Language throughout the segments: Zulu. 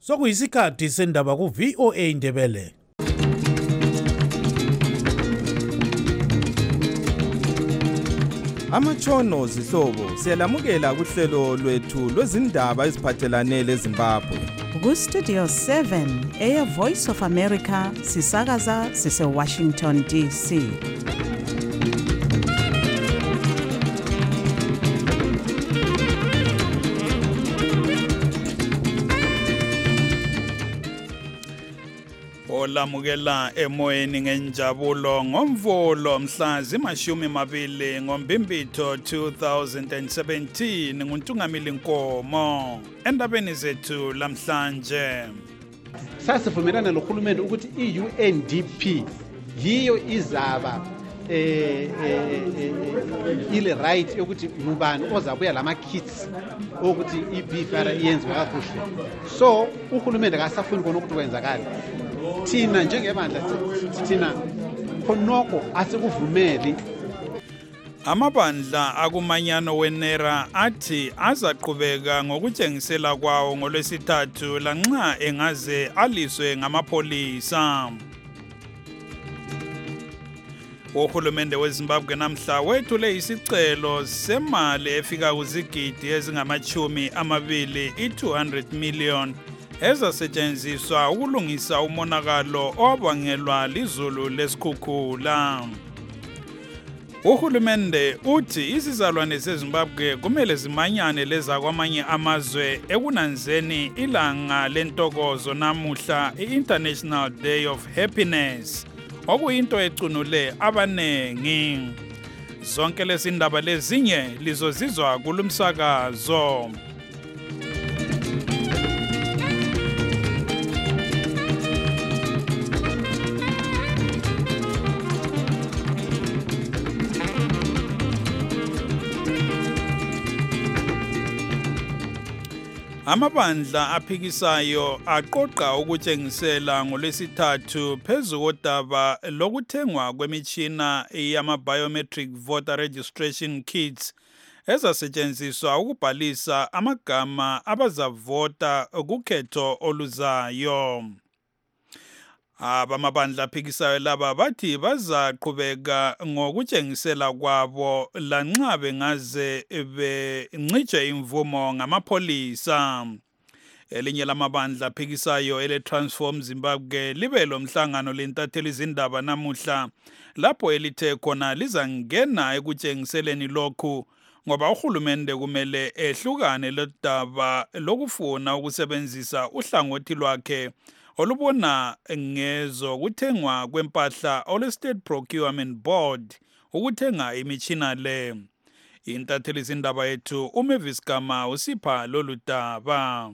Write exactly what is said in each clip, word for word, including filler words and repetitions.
sokuyisikhathi sendaba ku V O A Ndebele. Amatshono zihlobo siyalamukela kuhlelo lwethu lwezindaba eziphathelane leZimbabwe. Ku Studio seven Air Voice of America sisakaza sise Washington D C. Olamukela emoyeni ngenjabulo ngomvulo mhla zimashumi mabili ngoMbimbitho two thousand seventeen nguNtungamili Nkomo endabeni zethu lamhlanje. Sasivumelana nohulumende ukuthi i-U N D P yiyo izaba eh ile right yokuthi ngubani ozabuya lama kits ukuthi i-B F R iyenziwe kakuhle. So uhulumende akasafuni kona ukuthi kwenzakala. Thina njengebandla thina khonoko asikuvumeli. Amabandla akumanyano wenera athi azaqhubeka ngokutshengisela kwawo ngolwesithathu lanxa engaze aliswe ngamapholisa. Uhulumende weZimbabwe namhla wethule isicelo semali efika kuzigidi ezingamachumi amabili i-two hundred million ezasetshenziswa ukulungisa umonakalo owabangelwa lizulu lesikhukhula. Uhulumende uthi izizalwane zeZimbabwe kumele zimanyane leza kwamanye amazwe ekunanzeni ilanga lentokozo namuhla i-International Day of Happiness okuyinto ecunule abanengi. Zonke lezi ndaba lezinye lizozizwa kulumsakazo. Amabandla aphikisayo aqoqa ukutshengisela ngolwesithathu phezu kodaba lokuthengwa kwemitshina yama-biometric voter registration kits ezasetshenziswa ukubhalisa amagama abazavota kukhetho oluzayo. Abamabandla aphikisayo laba bathi bazaqhubeka ngokutshengisela kwabo lanxa bengaze bencitshe imvumo ngamapholisa. Elinye lamabandla aphikisayo ele Transform Zimbabwe libe lomhlangano lentatheli izindaba namuhla lapho elithe khona lizangena ekutshengiseleni lokhu ngoba uhulumende kumele ehlukane lodaba lokufuna ukusebenzisa uhlangothi lwakhe olubona ngezo kuthengwa kwempahla ole State Procurement Board ukuthenga imitshina le. Intatheli izindaba yethu uMavis Gama usipha lolu daba.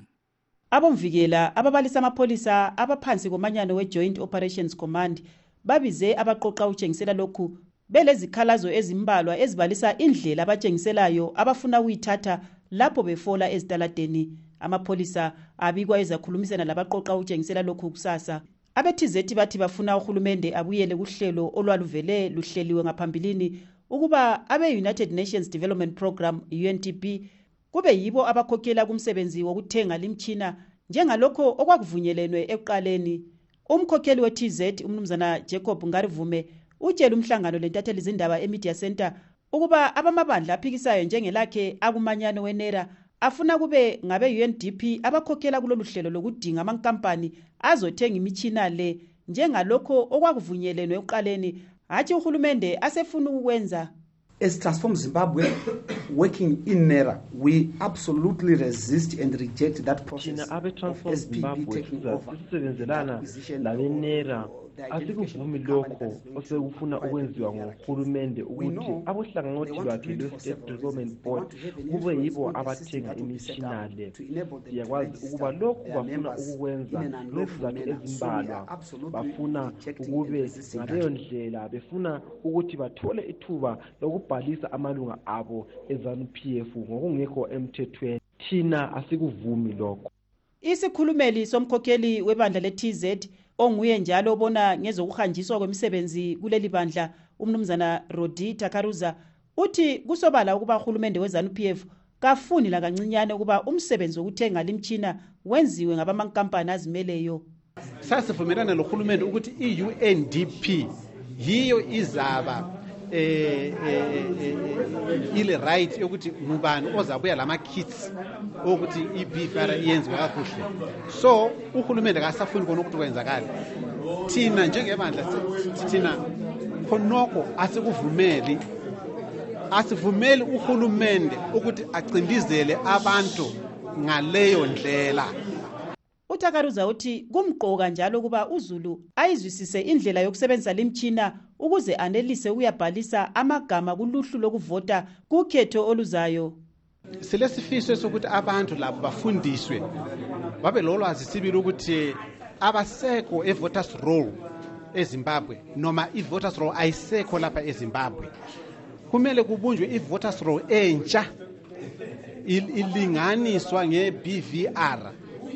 Abomvikela ababalisa amapholisa abaphansi komanyano we-Joint Operations Command babize abaqoqa utshengisela lokhu belezikhalazo ezimbalwa ezibalisa indlela abatshengiselayo abafuna ukuyithatha lapho befola ezitaladeni. Amapholisa abikwa ezakhulumisana labaqoqa utshengisela lokhu kusasa. Abethizethi bathi bafuna uhulumende abuyele kuhlelo olwaluvele luhleliwe ngaphambilini ukuba abe-United Nations Development Program U N D P kube yibo abakhokhela kumsebenzi wokuthenga limtshina njengalokho okwakuvunyelwenwe ekuqaleni. Umkhokheli we-T Z umnumzana Jacob Ngarivume utshela umhlangano lentatheli izindaba eMedia Center ukuba abamabandla aphikisayo njengelakhe akumanyano wenera afuna kube ngabe-U N D P abakhokhela kulolu hlelo lokudinga amankampani azothenga imitshina le njengalokho okwakuvunyelwenwe ekuqaleni hathi uhulumende asefuna ukwenza. As Transform Zimbabwe working in NERA, we absolutely resist and reject that process. Abe Transform Zimbabwe sisebenzelana labe NERA asikuvumi lokho osekufuna ukwenziwa ngohulumende ukuthi abohlangothi lwakhe lwe-State Development Board kube yibo abathenga imitshina le. Siyakwazi ukuba lokhu bafuna ukukwenza ngezizathu ezimbalwa, bafuna ukube ngaleyo ndlela befuna ukuthi bathole ithuba lokubhalisa amalunga abo e-ZANU P F ngokungekho emthethweni. Thina asikuvumi lokho. Isikhulumeli somkhokheli webandla le-T Z onguye njalo obona ngezokuhanjiswa kwemisebenzi kuleli bandla umnumzana Rodi Takaruza uthi kusobala ukuba uhulumende we-ZANU P F kafuni lakancinyane ukuba umsebenzi wokuthenga limtshina wenziwe ngabamankampani azimeleyo. Sasivumelana lohulumende ukuthi i-U N D P yiyo izaba eh ile right yokuthi ngubani ozabuya lama kits ukuthi i-B F R iyenziwe kakuhle. So uhulumende akasafuni kona ukuthi kwenzakala. Thina njengebandla thina khonoko asikuvumeli asivumeli uhulumende ukuthi acindizele abantu ngaleyo ndlela. uTakaruza uthi kumqoka njalo kuba uZulu ayizwisise indlela yokusebenzisa limtshina ukuze anelise uyabhalisa amagama kuluhlu lokuvota kukhetho oluzayo. Silesifiso sokuthi abantu labo bafundiswe babe lolwazi sibili ukuthi abasekho e-voters roll eZimbabwe noma i-voters roll ayisekho lapha eZimbabwe. Kumele kubunjwe i-voters roll entsha ilinganiswa nge-B V R.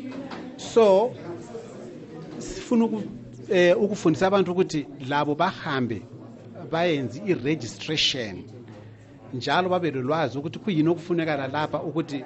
So sifuna ukufundisa abantu ukuthi labo bahambe bayenze i-registration njalo babe lolwazi ukuthi kuyini okufuneka lapha ukuthi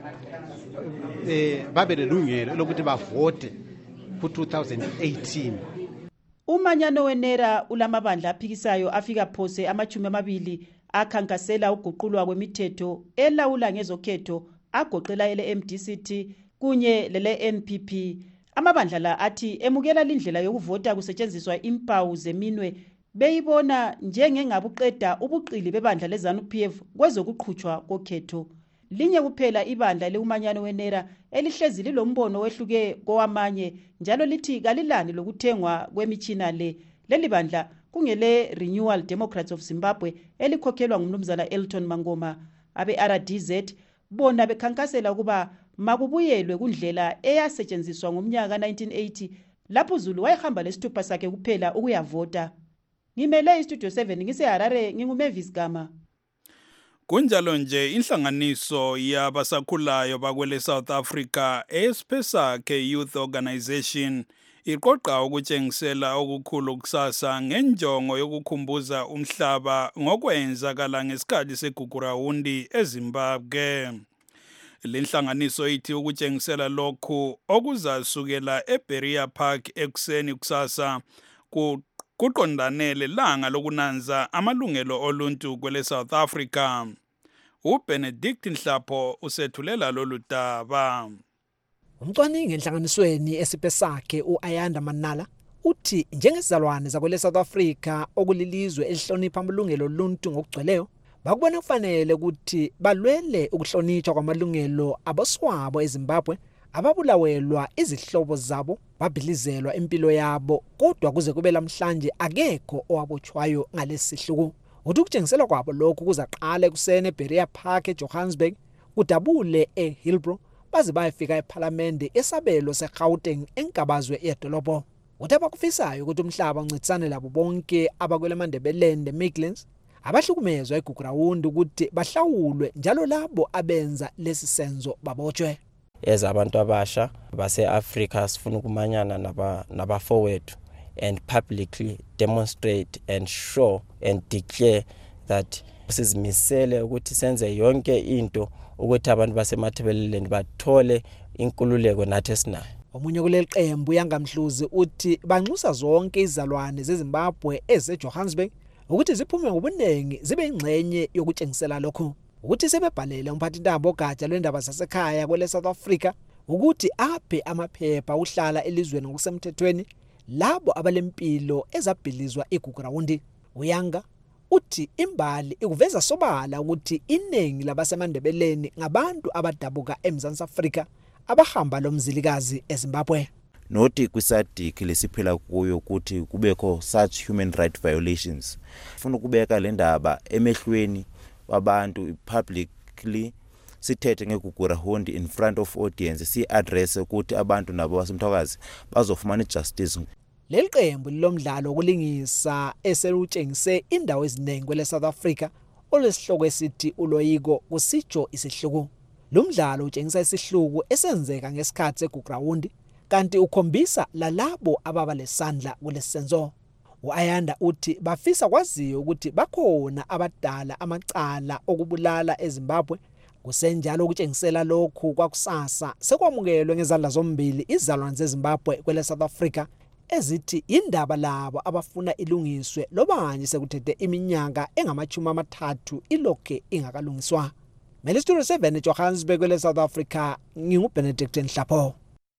eh babe lelungelo lokuthi bavote ku two thousand eighteen. Umanyano wenera ulamabandla aphikisayo afika phose amachumi amabili akhankasela uguqulwa kwemithetho elawula ngezokhetho agoqela ele M D C T kunye lele N P P. Amabandla la athi emukela lindlela yokuvota kusetshenziswa impawu zeminwe beyibona njengengabuqeda ubuqili bebandla leZANU P F kwezokuqhutshwa kokhetho. Linye kuphela ibandla leumanyano wenera elihlezi lilombono wehluke kowamanye njalo lithi kalilani lokuthengwa kwemitshina le. Leli bandla kungele Renewal Democrats of Zimbabwe elikhokhelwa ngumnumzana Elton Mangoma. Abe R D Z bona bekhankasela ukuba makubuyelwe kundlela eyasetshenziswa ngomnyaka nineteen eighty lapho uZulu wayehamba lesithupha sakhe kuphela ukuyavota. Ngimele iStudio seven ngiseHarare nginguMavis Gama. Kunjalo nje inhlanganiso yabasakhulayo bakwele South Africa eSpesakhe Youth Organization iqoqa ukutshengisela okukhulu kusasa ngenjongo yokukhumbuza umhlaba ngokwenzakala ngesikhathi segugurawundi eZimbabwe. Lenhlanganiso ithi ukutshengisela lokhu okuzasukela eBeria Park ekuseni kusasa kuqondanele langa lokunanza amalungelo oluntu kwele South Africa. uBenedict Nhlapho usethulela lolu daba. Umcwaningi enhlanganisweni eSpesakhe uAyanda Manala uthi njengezizalwane zakwele South Africa okulilizwe elihlonipha amalungelo oluntu ngokugcweleyo bakubona kufanele ukuthi balwele ukuhlonishwa kwamalungelo aboswabo eZimbabwe ababulawelwa izihlobo zabo babhilizelwa impilo yabo kodwa kuze kube lamhlanje akekho owabotshwayo ngalesihluku. Uthi ukutshengisela kwabo lokhu kuzaqala ekuseni eBeria Park eJohannesburg kudabule eHillbrow baze bayefika eParliament esabelo seGauteng enkabazwe yedolobho. Uthi abakufisayo ukuthi umhlaba uncitsane labo bonke abakwele Mandebelende Midlands abahlukumezwa eGugurawundi ukuthi bahlawulwe njalo labo abenza lesi senzo babotshwe. Ezabantu abasha base-Africa sifuna ukumanyana naba nabafowethu and publicly demonstrate and show and declare that sizimisele ukuthi senze yonke into ukuthi abantu basemathebeleleni bathole inkululeko nathi esinayo. Omunye kuleli qembu yangamhluzi uthi banxusa zonke izalwane zeZimbabwe ezeJohannesburg ukuthi ziphume ngobunengi zibe ingxenye yokutshengisela lokho. Ukuthi sebebhalele umphathintaba ogatsha lwendaba zasekhaya kwele South Africa ukuthi aphe amaphepha uhlala elizweni ngokusemthethweni labo abalempilo ezabhilizwa eGugurawundi. Uyanga uthi imbali ikuveza sobala ukuthi iningi labasemandebeleni ngabantu abadabuka eMzansi Afrika abahamba lomzilikazi eZimbabwe. Noti kwisadiki lesiphila kuyo ukuthi kubekho such human right violations. Funa ukubeka le ndaba emehlweni wabantu publicly sithethe ngeGugurawundi in front of audience si address ukuthi abantu nabo basemthwakazi bazofumana justice. Leli qembu lomdlalo okulingisa eselutshengise indawo eziningi kwele South Africa olesihloko esithi uloyiko kusijo isihluku. Lo mdlalo utshengisa isihluku esenzeka ngesikhathi seGugurawundi kanti ukhombisa lalabo ababa lesandla kulesenzo. uAyanda uthi bafisa kwaziyo ukuthi bakhona abadala amacala okubulala eZimbabwe Kusenjalo ukutshengisela lokhu kwakusasa sekwamukelwe ngezandla zombili izalwane zeZimbabwe kwele South Africa ezithi indaba labo abafuna ilungiswe loba nje sekuthethe iminyaka engamachumi amathathu ilokhe ingakalungiswa. Melisturo seven eJohannesburg kwele South Africa, nginguBenedict Nhlapho.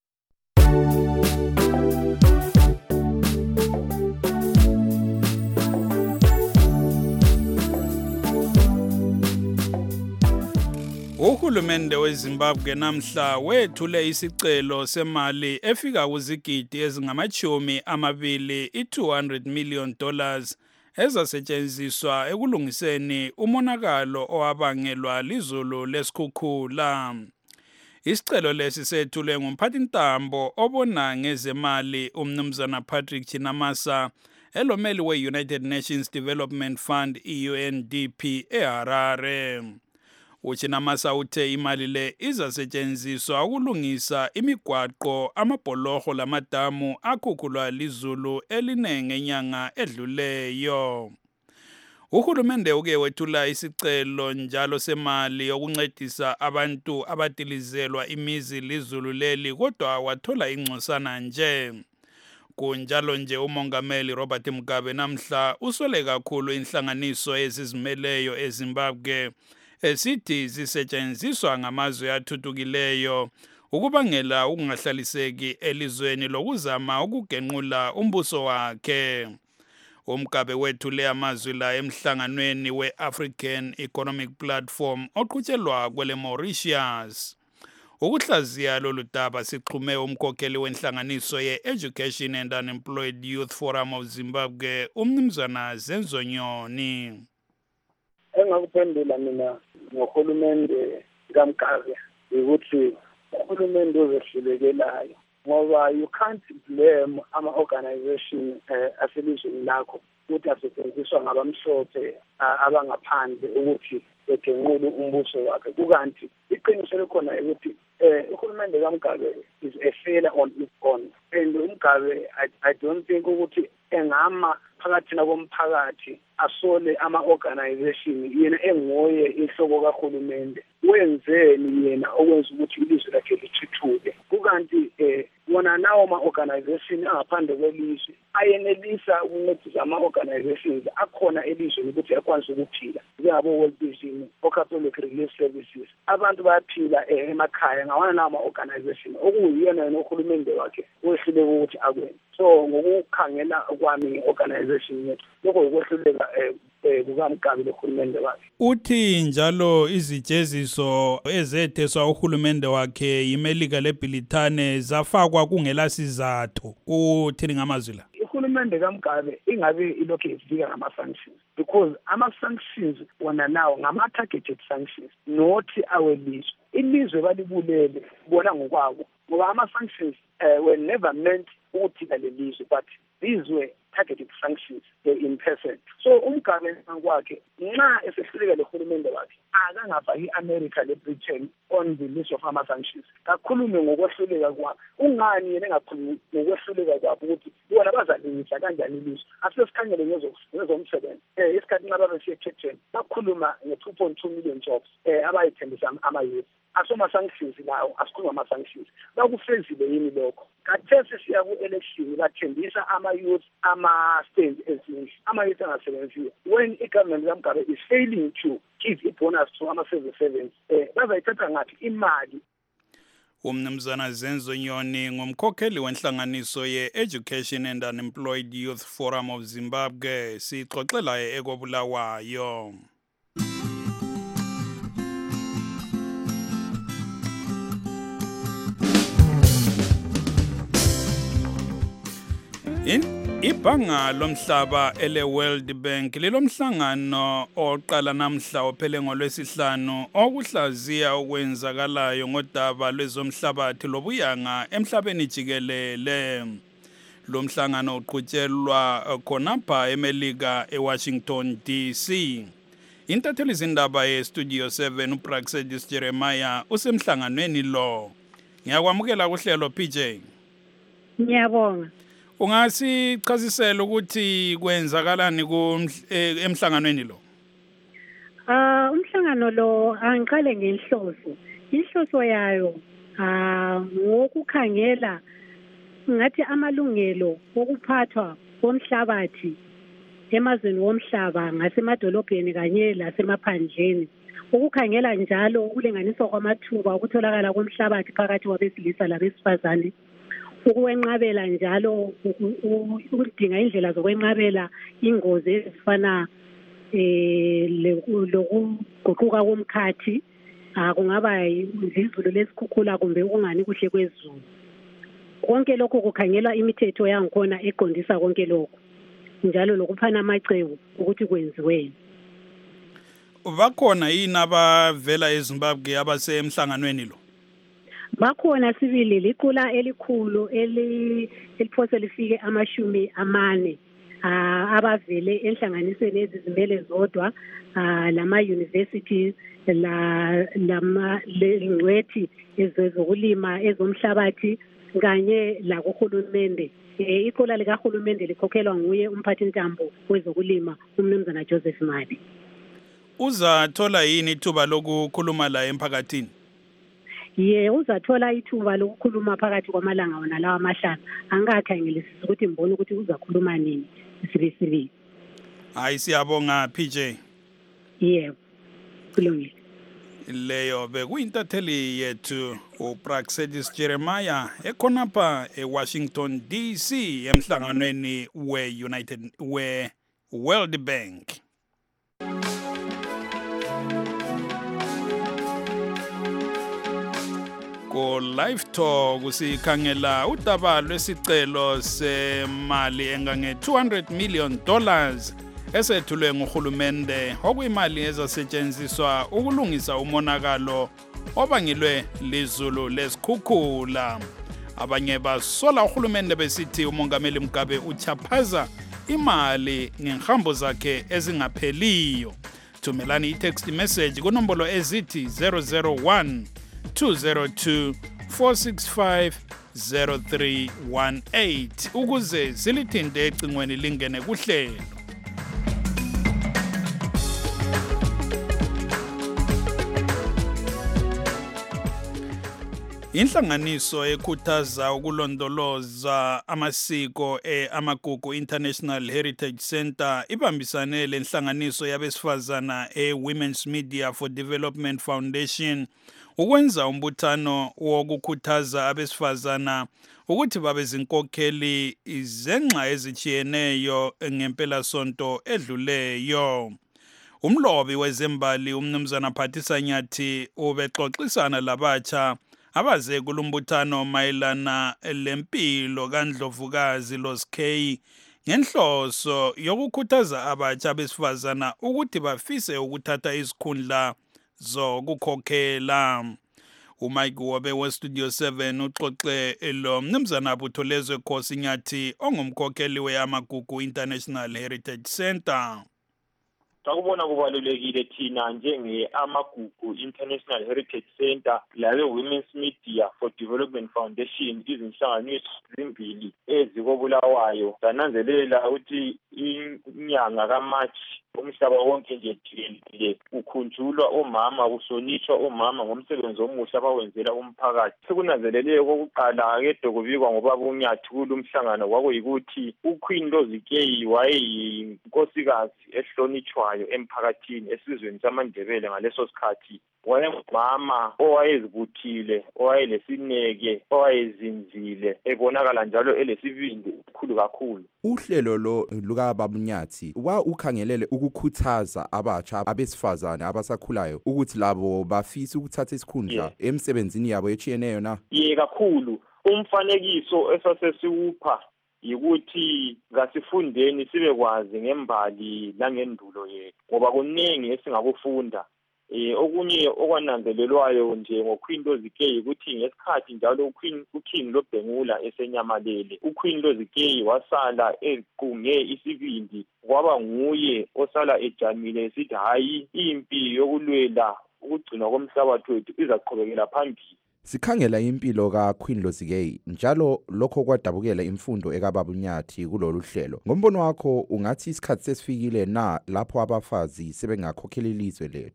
Uhulumende weZimbabwe namhla wethule isicelo semali efika kuzigidi ezingamachumi amabili i-two hundred million dollars ezasetshenziswa ekulungiseni umonakalo owabangelwa lizulu lesikhukhula. Isicelo lesi sethulwe ngumphathintambo obona ngezemali umnumzana Patrick Chinamasa elomeli we-United Nations Development Fund I U N D P eHarare. Uchinamasa uthe imali le izasetshenziswa ukulungisa imigwaqo, amabholoho lamadamu akhukhulwa lizulu elinenge enyanga edluleyo. Uhulumende uke wethula isicelo njalo semali yokuncedisa abantu abadilizelwa imizi lizulu leli, kodwa wathola ingcosana nje. Kunjalo nje umongameli Robert Mugabe namhla usole kakhulu inhlanganiso ezizimeleyo eZimbabwe esithi zisetshenziswa ngamazwe athuthukileyo ukubangela ukungahlaliseki elizweni lokuzama ukugenqula umbuso wakhe. Umgabe wethule amazwi la emhlanganweni we-African Economic Platform oqhutshelwa kwele Mauritius. Ukuhlaziya lolu daba sixhume umkhokheli wenhlanganiso ye-Education and Unemployed Youth Forum of Zimbabwe, umnumzana Zenzo Nyoni. Engakuphendula mina ngohulumende kaMgabe ukuthi uhulumende uzehlulekelayo ngoba you can't blame ama organization uh, aselizweni lakho ukuthi asetshenziswa ngabamhlophe uh, abangaphandle ukuthi begenqule umbuso wakhe. Kukanti iqiniso likhona ukuthi uh, uhulumende kaMgabe is a failure on its own, and uMgabe I, I don't think ukuthi engama phakathi komphakathi asole ama-organization yena engoye inhloko kahulumende. Wenzeni yena okwenza ukuthi ilizwe lakhe lithuthuke? Kukanti eh wona nawo ama-organization angaphandle kwelizwe ayenelisa ukuncedisa ama-organizations akhona elizweni ukuthi akwazi ukuphila, njengabo World Vision, o-Catholic Relief Services. Abantu bayaphila emakhaya ngawana nawo ama-organization okuyiyona yena uhulumende wakhe wehluleka ukuthi akwenze. So ngokukhangela kwami nge-organization yethu lokho ukwehluleka eh kukaMgabe lohulumende wakhe. Uthi njalo izijeziso ezetheswa uhulumende wakhe yimelika leBrithani zafakwa kungela sizathu. Uthini ngamazwi la? Uhulumende kaMgabe ingabe ilokho ifika ngama-sanctions because ama-sanctions wona nawo ngama-targeted sanctions, not awelizwe. Ilizwe balibulele bona ngokwabo ngoba ama-sanctions uh, were never meant ukuthi lelizwe, but these were targeted sanctions in person. So uMgabe kwakhe nxa esehluleka lehulumende wakhe akangafaki i-America le-Britain on the list of ama-sanctions. Kakhulume ngokwehluleka kwabo. Ungani yena engakhulumi ngokwehluleka kwabo ukuthi bona bazalungisa kanjani ilizwe? Asesikhangele ngezomsebenzi. Eh isikhathi nxa babesiye eChecheni bakhuluma nge-two point two million jobs eh abayithembisa ama-youth. Asoma-sanctions lawo asikhuluma ama-sanctions. Bakufezile yini lokho? Kathesi siya ku-election bathembisa ama-youth ama-states ezinhle, ama-youth angasebenziyo. When i-government kaMgabe is failing to give i-bonus to ama-civil servants, eh bazayithatha ngathi imali. Umnumzana Zenzo Nyoni ngumkhokheli wenhlanganiso ye-Education and Unemployed Youth Forum of Zimbabwe, sixoxela ekobulawayo. In ibhanga lomhlaba ele World Bank lilomhlangano oqala namhla ophele ngolwesihlanu okuhlaziya okwenzakalayo ngodaba lwezomhlabathi lobuyanga emhlabeni jikelele. Lo mhlangano uqhutshelwa khonapha eMelika eWashington D C. Intatheli izindaba ye-Studio seven uPraxedis Jeremiah usemhlanganweni lo. Ngiyakwamukela kuhlelo P J. Ngiyabonga. Ungasichazisela ukuthi kwenzakalani ku emhlanganweni lo? Ah, umhlangano umhlangano lo angiqale ngenhloso. Inhloso yayo ah ngokukhangela ngathi amalungelo okuphathwa komhlabathi emazweni womhlaba ngasemadolobheni kanye lasemaphandleni. Ukukhangela njalo ukulinganiswa kwamathuba ukutholakala komhlabathi phakathi kwabesilisa labesifazane. Ukwenqabela njalo ukudinga indlela zokwenqabela ingozi ezifana eh lokuguquka komkhathi kungaba izizulu lesikhukhula kumbe ukungani kuhle kwezulu. Konke lokho kukhangelwa imithetho yangikhona eqondisa konke lokho njalo lokuphana amacebo ukuthi kwenziweni. Bakhona yini abavela eZimbabwe abasemhlanganweni lo? Bakhona sibili liqula elikhulu eliphose lifike amashumi amane abavele enhlanganisweni ezizimele zodwa lama universities la lama lengcwethi ezokulima ezomhlabathi kanye la kuhulumende. Iqula likahulumende likhokhelwa nguye umphathi ntambo wezokulima umnumzana Joseph Mali. Uzathola yini ithuba lokukhuluma la emphakathini? Ye uzathola ithuba lokukhuluma phakathi kwamalanga wona lawa amahlanu. Angakhangelisisi ukuthi mbone ukuthi uzakhuluma nini sibisibi. Hayi siyabonga P J. Yebo. Kulungile. Leyo bekuyintatheli yethu uPraxedis Jeremiah ekhonapha eWashington D C emhlanganweni we-United we-World Bank. Ko live talk sikhangela udaba lwesicelo semali engange two hundred million dollars esethulwe nguhulumende okuyimali ezasetshenziswa ukulungisa umonakalo obangelwe lizulu lesikhukhula. Abanye basola uhulumende besithi umongameli Mugabe uchaphaza imali ngenhambo zakhe ezingapheliyo. Thumelani i-text message kunombolo ezithi zero zero one two zero two four six five zero three one eight ukuze silithinte ecingweni lingene kuhlelo. Inhlanganiso ekhuthaza ukulondoloza amasiko e-Amagugu International Heritage Center ibambisane lenhlanganiso yabesifazana e-Women's Media for Development Foundation ukwenza umbuthano wokukhuthaza abesifazana ukuthi babe zinkokheli izenxa ezichiyeneyo ngempela sonto edluleyo. Umlobi wezembali umnumzana Phathisa Nyathi ubexoxisana labatsha abaze kulumbuthano mayelana lempilo kaNdlovukazi Loskei ngenhloso yokukhuthaza abatsha besifazana ukuthi bafise ukuthatha isikhundla zokukhokhela. uMike Wobe weStudio seven uxoxe lo mnumzana Butholezwe Khosi Nyathi ongumkhokheli we-Amagugu International Heritage Center. Sakubona kubalulekile thina njenge-Amagugu International Heritage Center labe Women's Media for Development Foundation izinhlanganiso ezimbili ezikobulawayo zananzelela ukuthi inyanga kaMarch umhlaba wonke nje jikelele ukhunjulwa omama kuhlonishwa omama ngomsebenzi omuhle abawenzela umphakathi. Sekunanzeleleke kokuqala kede kubikwa ngobaba uNyathi kulumhlangano kwakuyikuthi uQueen Lozikeyi wayeyinkosikazi ehlonishwayo emphakathini esizweni samaNdebele ngaleso sikhathi. Wayengumama owayezibuthile, owayelesineke, owayezinzile, ebonakala njalo elesibindi esikhulu kakhulu. Uhlelo lo luka Baba Nyathi wa ukhangelele ukukhuthaza abatsha abesifazane abasakhulayo ukuthi labo bafisa ukuthatha isikhundla emsebenzini yabo echiyeneyo na? Ye kakhulu. Umfanekiso esasesiwupha yikuthi ngasifundeni sibekwazi ngembali langendulo yethu ngoba kuningi esingakufunda. Eh okunye okwananzelelwayo nje ngoQueen Lozikeyi ukuthi ngesikhathi njalo uQueen uKing Lobhengula esenyamalele uQueen Lozikeyi wasala equnge isibindi kwaba nguye osala ejamile esithi hayi impi yokulwela ukugcina komhlabathi wethu izaqhubekela phambili. Sikhangela impilo kaQueen Lozikeyi njalo lokho kwadabukela imfundo ekaBaba uNyathi kulolu hlelo. Ngombono wakho ungathi isikhathi sesifikile na lapho abafazi sebengakhokhela ilizwe lethu?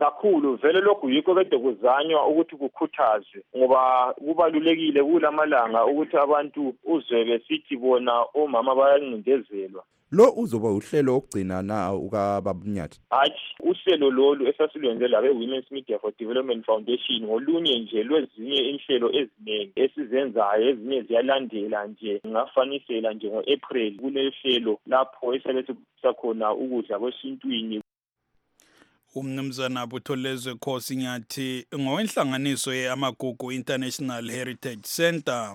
kakhulu vele lokhu yikho kade kuzanywa ukuthi kukhuthazwe ngoba kubalulekile kulamalanga ukuthi abantu uzwe besithi bona omama bayancindezelwa. Lo uzoba uhlelo okugcina na ukaBabunyathi? Hayi, uhlelo lolu esasilwenze labe Women's Media for Development Foundation ngolunye nje lwezinye inhlelo eziningi esizenzayo, ezinye ziyalandela nje. Ngafanisela nje ngo-April kunehlelo lapho esalethe sakhona ukudla kwesintwini. Umnumzana Butholezwe Khosi Nyathi ngowenhlanganiso ye-Amagugu International Heritage Center.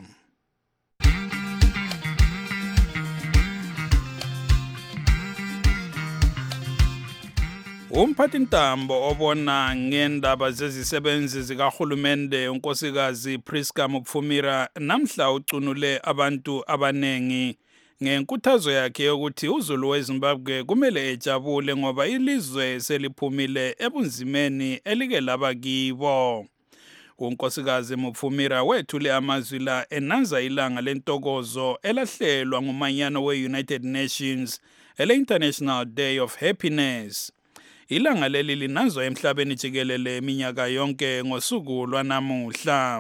Umphathintambo obona ngendaba zezisebenzi zikahulumende unkosikazi Priska Mupfumira namhla ucunule abantu abanengi ngenkuthazo yakhe yokuthi uZulu weZimbabwe kumele ejabule ngoba ilizwe seliphumile ebunzimeni elike laba kibo. Unkosikazi Mupfumira wethule amazwi la enanza ilanga lentokozo elahlelwa ngumanyano we-United Nations ele-International Day of Happiness. Ilanga leli linazwa emhlabeni jikelele iminyaka yonke ngosuku lwanamuhla.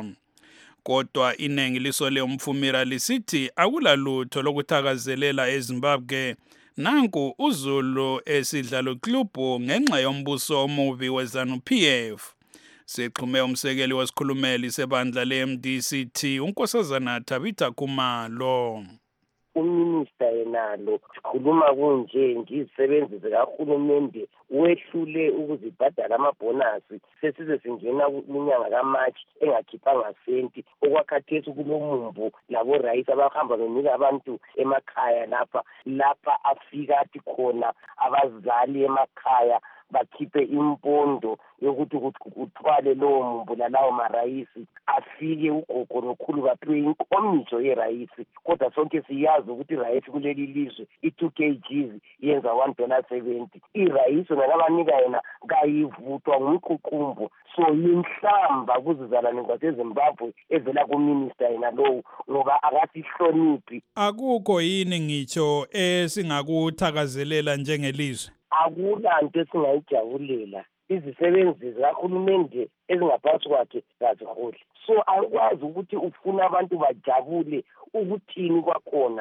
Kodwa inengi lisole uMpfumira lisithi akulalutho lokuthakazelela eZimbabwe. Nanku uZulu esidlalo klubu ngenxa yombuso omubi weZANU-P F. Sixhume umsekeli wesikhulumeli sebandla le-M D C T unkosazana Tabitha Khumalo. Uminister yenalo sikhuluma kunje ngizisebenzi zikahulumende wehlule ukuzibhadala amabonasi sesize singena iminyanga kaMarch engakhiphanga senti okwakhathesi kulomumbu labo rayisi abahamba benika abantu emakhaya lapha lapha afika athi khona abazali emakhaya bakhiphe impondo yokuthi kuthwale lowo mumbu lalawo marayisi afike ugogo nokhulu baphiwe inkomiso yerayisi kodwa sonke siyazi ukuthi irayisi kuleli lizwe i-two kilograms yenza one dollar seventy irayisi nalabanika yena kayivuthwa ngumququmbu so yinhlamba kuzizalwane zaseZimbabwe evela kuminister yena lowo ngoba akasihloniphi. Akukho yini ngitsho esingakuthakazelela njengelizwe? Akulanto esingayijabulela izisebenzi zikahulumende ezingaphansi kwakhe zaziholi so akwazi ukuthi ufuna abantu bajabule ukuthini kwakhona.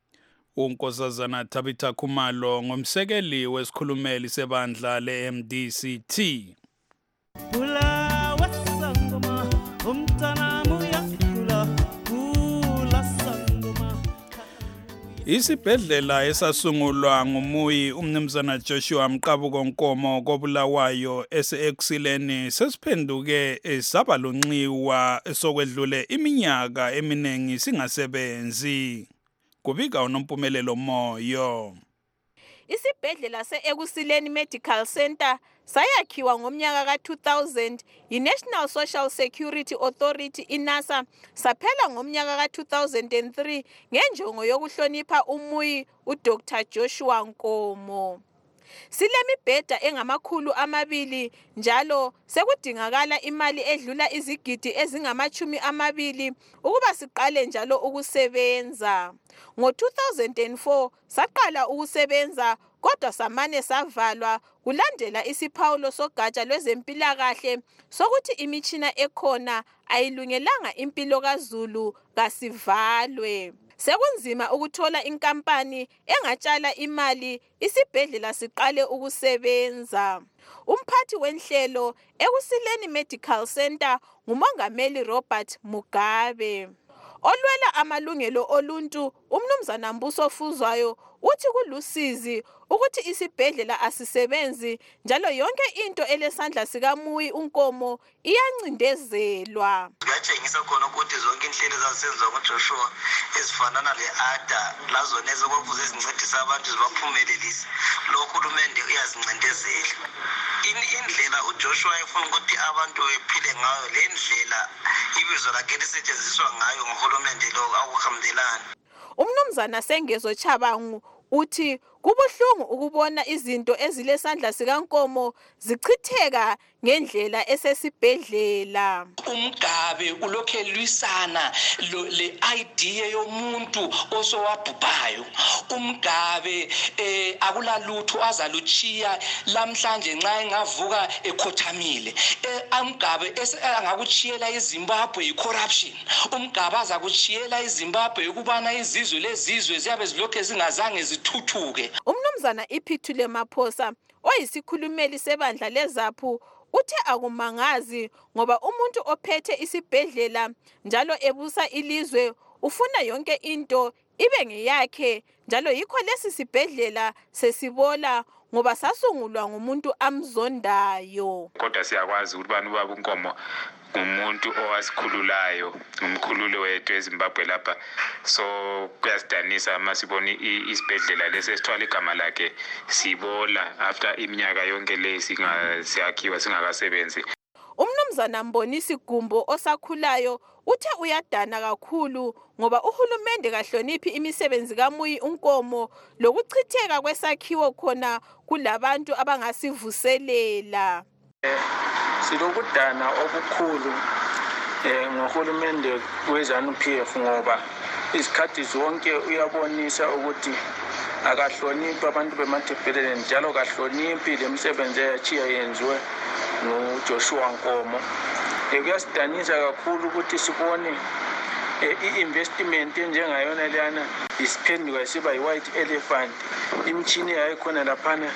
Unkosazana Tabitha Khumalo ngomsekeli wesikhulumeli sebandla le-M D C T. Isibhedlela esasungulwa ngumuyi umnumzana Joshua Mqabuko Nkomo koBulawayo ese-Eksileni sesiphenduke saba lonxiwa sokwedlule iminyaka eminengi singasebenzi. Kubika uNompumelelo Moyo. Isibhedlela se-Eksileni Medical Center sayakhiwa ngomnyaka ka two thousand i-National Social Security Authority i-NASA saphela ngomnyaka ka two thousand three ngenjongo yokuhlonipha umuyi uDr Joshua Nkomo. Silemibheda engamakhulu amabili njalo sekudingakala imali edlula izigidi ezingamachumi amabili ukuba siqale njalo ukusebenza. Ngo two thousand four saqala ukusebenza kodwa samane savalwa kulandela isiphawulo sogatsha lwezempilakahle sokuthi imitshina ekhona ayilungelanga impilo kaZulu kasivalwe. Sekunzima ukuthola inkampani engatshala imali isibhedlela siqale ukusebenza. Umphathi wenhlelo Eksileni Medical Center ngumongameli Robert Mugabe. Olwela amalungelo oluntu umnumzana Mbuso Fuzwayo uthi kulusizi ukuthi isibhedlela asisebenzi njalo yonke into elesandla sikamuyi uNkomo iyancindezelwa. Kuyatshengisa khona ukuthi zonke inhlelo ezazisenziwa nguJoshua ezifana nale-ada lazoneze kwakuze zincedisa abantu zibaphumelelise lo hulumende uyazincindezela. Indlela uJoshua efuna ukuthi abantu bephile ngayo le ndlela ibizo lakhe lisetshenziswa ngayo nguhulumende lo akuhambelana. Umnumzana Sengezo Chabangu uthi Kubuhlungu ukubona izinto ezilesandla sikaNkomo zichitheka ngendlela esesibhedlela. Umgabe ulokhe lwisana le idea yomuntu osowabhubhayo. Umgabe eh akulalutho azaluchiya lamhlanje nxa engavuka ekhothamile. Umgabe angakuchiyela iZimbabwe icorruption. Umgabe azakuchiyela iZimbabwe ukubana izizwe lezizwe ziyabe zilokhe zingazange zithuthuke. Umnumzana Iphithule Maphosa oyisikhulumeli sebandla leZAPHU uthe akumangazi ngoba umuntu ophethe isibhedlela njalo ebusa ilizwe ufuna yonke into ibe ngeyakhe, njalo yikho lesi sibhedlela sesibola ngoba sasungulwa ngumuntu amzondayo. Kodwa siyakwazi ukuthi bani baba uNkomo ngumuntu owasikhululayo, umkhululi wethu eZimbabwe lapha. So kuyasidanisa masibona isibhedlela lesesithwala igama lakhe sibola after iminyaka yonke lesi siyakhiwa singakasebenzi. Umnumzana Mbonisi Gumbo osakhulayo uthe uyadana kakhulu ngoba uhulumende kahloniphi imisebenzi kaMuyi uNkomo lokuchitheka kwesakhiwo khona kulabantu abangasivuselela. Silokudana okukhulu eh ngohulumende weZANU-P F ngoba isikhathi zonke uyabonisa ukuthi akahloniphi abantu bemathebheleni njalo kahloniphi lemisebenzi eyachiya yenziwe nguJoshua Nkomo. Kuyasidanisa kakhulu ukuthi sibone i-investment njengayona leyana isiphenduka siba yi-white elephant. Imchini yayikhona laphana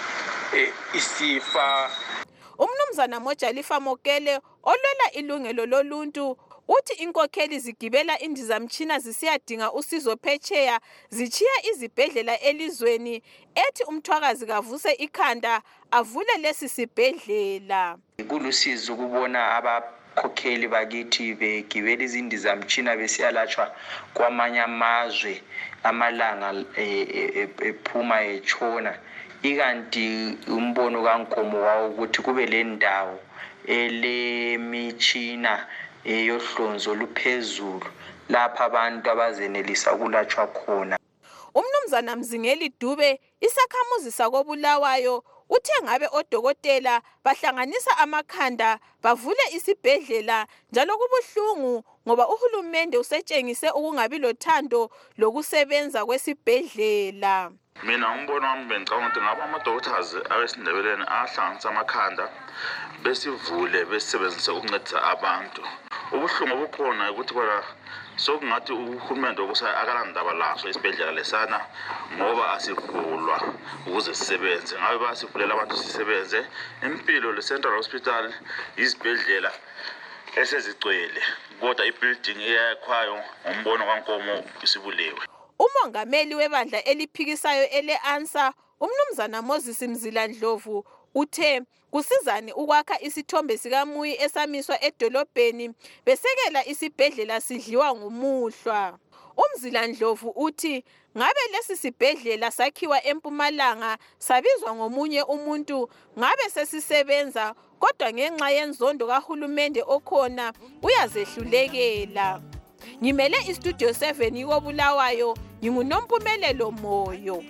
isifa. Umnumzana Mojalifa Mokele olwela ilungelo loluntu uthi inkokheli zigibela indizamtshina zisiyadinga usizo phetsheya zichiya izibhedlela elizweni, ethi umthwakazi kavuse ikhanda avule lesi sibhedlela. Kulusizo ukubona abakhokheli bakithi begibela izindizamtshina besiyalatshwa kwamanye amazwe amalanga ephuma etshona. Ikanti umbono kaNkomo wawo ukuthi kube le ndawo elemitshina eyohlonzo oluphezulu lapha abantu abazenelisa ukulatshwa khona. Umnumzana Mzingeli Dube isakhamuzi sakoBulawayo uthe ngabe odokotela bahlanganisa amakhanda bavule isibhedlela njalo kubuhlungu ngoba uhulumende usetshengise ukungabi lothando lokusebenza kwesibhedlela. Mina umbono wami bengicabanga ukuthi ngaba ama-doctors abesindebeleni ahlanganisa amakhanda besivule besebenzise ukuncedisa abantu. Ubuhlungu obukhona ukuthi phela sokungathi uhulumende okusa akalandaba laso isibhedlela lesana ngoba asivulwa ukuze sisebenze. Ngabe basivulela abantu sisebenze. Impilo le-Central Hospital izibhedlela esezigcwele kodwa i-building eyakhwayo ngombono kaNkomo isibulewe. Umongameli webandla eliphikisayo ele-ANSA umnumzana Moses Mzilandlovu uthe kusizani ukwakha isithombe sikaMuyi esamiswa edolobheni besekela isibhedlela sidliwa ngumuhlwa. UMzilandlovu uthi ngabe lesi sibhedlela sakhiwa eMpumalanga sabizwa ngomunye umuntu ngabe sesisebenza kodwa ngenxa yenzondo kahulumende okhona uyazehlulekela. Ngimele iStudio seven yikoBulawayo nginguNompumelelo Moyo.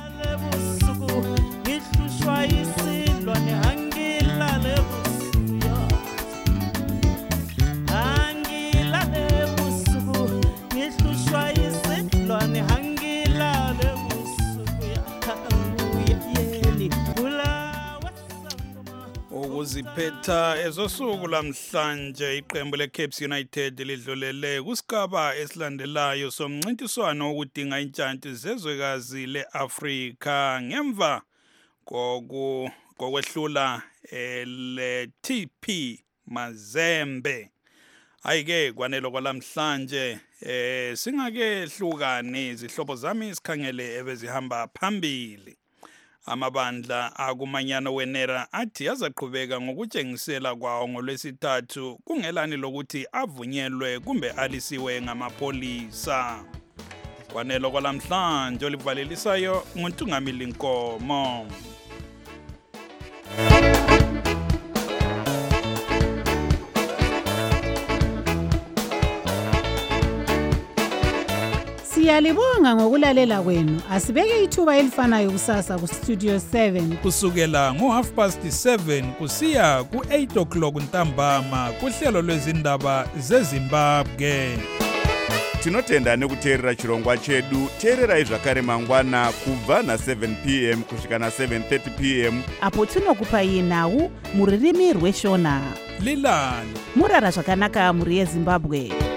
Ngihlushwa isilwane angilale busuku angilale busuku ngihlushwa isilwane angilale busuku yeli Bulawayo. Ukuziphetha ezosuku lamhlanje iqembu leCapes United lidlulele kusigaba esilandelayo somncintiswano okudinga intshanti zezwekazi leAfrika ngemva koku kokwehlula ele-T P Mazembe. Ayike kwanelo kwalamhlanje eh singake hlukane izihlobo zami isikhangele ebezihamba phambili. Amabandla akumanyano wenera athi azaqhubeka ngokutshengisela kwawo ngolwesithathu kungelani lokuthi avunyelwe kumbe alisiwe ngamapolisa. Kwanelo kwalamhlanje olivalelisayo nguNtungamili Nkomo. Siyalibonga ngokulalela kwenu. Asibeke ithuba elifanayo kusasa ku Studio seven. Kusukela ngo half past seven kusiya ku eight o'clock ntambama kuhlelo lwezindaba zeZimbabwe. Tinotenda nekuteerera chirongwa chedu. Teererai zvakare mangwana kubva na seven p m kusvika na seven thirty p m apo tinokupai nhau muririmi rweshona. Lilani murara zvakanaka muri yeZimbabwe.